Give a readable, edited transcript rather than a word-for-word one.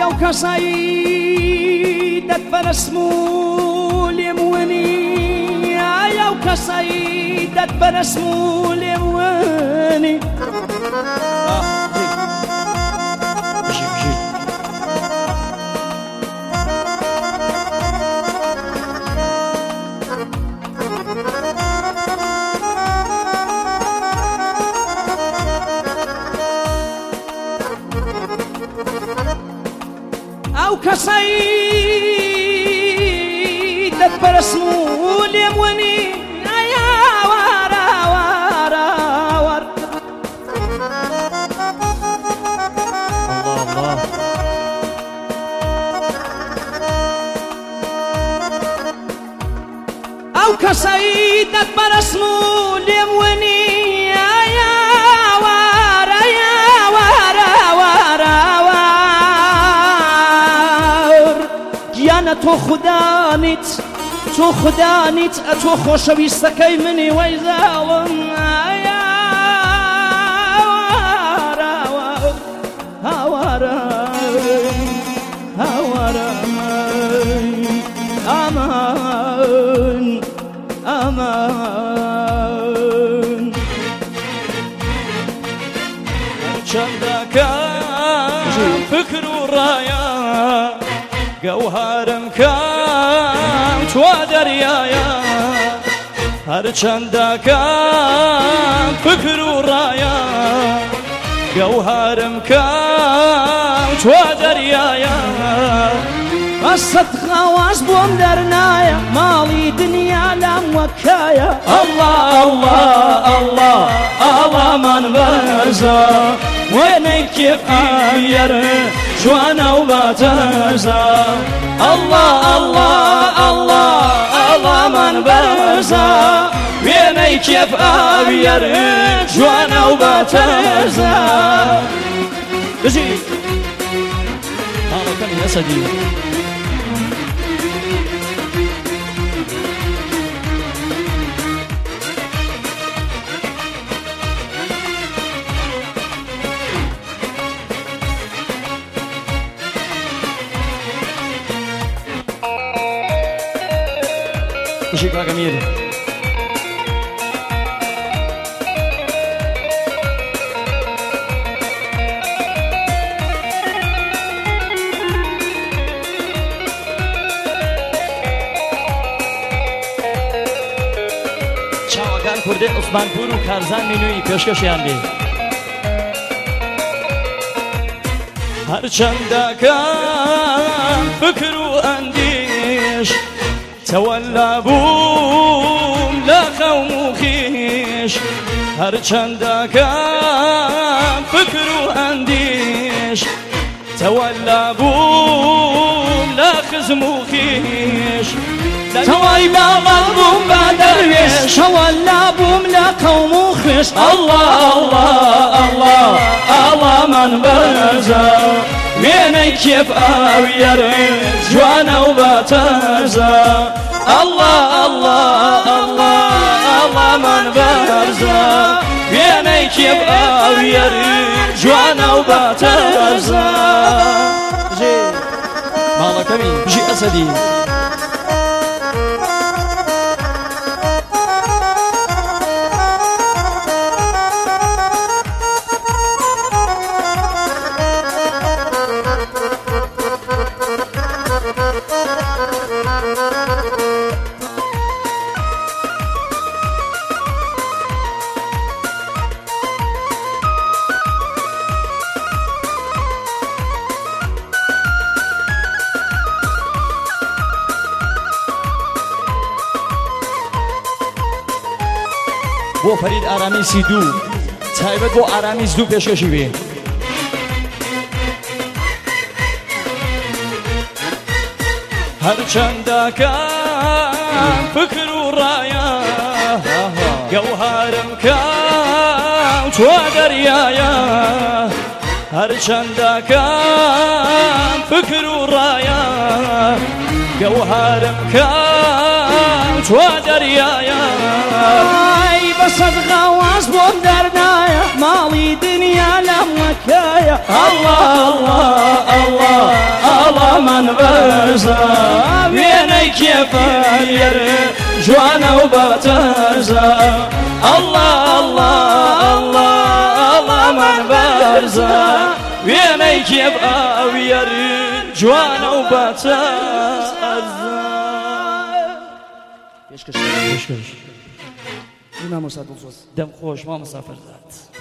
ئەو کەسایی دەتبەرسم و لێموەنی ئەو کەسایی دەتبەرسم و لێموەنی ئەو کەسایی دەتبەرسم و لێموەنی ئەو کەسایی دەتبەرسم و لێموەنی گیانە تۆ خوددانیت تۆ خوددانیت تۆ خۆشەویستەکەی منی وەی زاڵم ئامان ئامان چەندەکان فکر و ڕایە گەوهارم کەم چوا دەریایە هەرچەندەکان فکر و ڕایە گەوهارم کەم چوا دەریایە بەسەد خاواز بۆم دەرنایە ماڵی دنیا لام وەکایە ئەڵڵا ئەڵڵا ئەڵڵا ئاڵامان بەرزە وێنەی کێفاویەرە جوانە و باتەزە ئەڵڵا ئەڵڵا ئەڵڵا ئاڵامان بەرزە وێنەی کێفاویەرە جوانە و باتەزە بژی ماڵەکەمی ئەسەدی بژی کاکەمیر چاوەکان کوردی عوسمانپور و کارزان مینووی پێشکەشیان بێ هەرچەندەکان فکر و ئەندیش تەوەلا بووم لە خەوم و خیش هەرچەندەکان فکر و ئەندیش تەوەلا بووم لە خزم و خیش تەوای باڵات بووم بە دەروێش تەوەلا بووم لە قەوم و خوێش ئەڵڵا ئەڵڵا ئەڵڵا ئاڵامان بەرزە وێنەی کێفاویەرە جوانە و باتەزە ئەڵڵا ئەڵڵا ئەڵڵا ئاڵامان بەرزە وێنەی کێفاویەرە جوانە و باتەزە ماڵەکەمی بژی ئەسەدی بۆ فەرید ئارامیسی دوو تایبەت بۆ ئارامیس دوو پێشکەشی بێ هەرچەندەکان فکر و ڕایە گەوهارم کەم چوا دەریایە هەرچەندەکان فکر و ڕایە گەوهارم کەم چوا دەریایە بەسەد غاواز بۆم دەرنایە ماڵی هادي دنيا لمكايا الله الله الله الله من برزا ويني كيف يرد جوانا وبترزا الله الله الله الله من برزا ويني كيف يرد جوانا وبترزا يشكر إمام موسى دم خوش ما مسافر ذات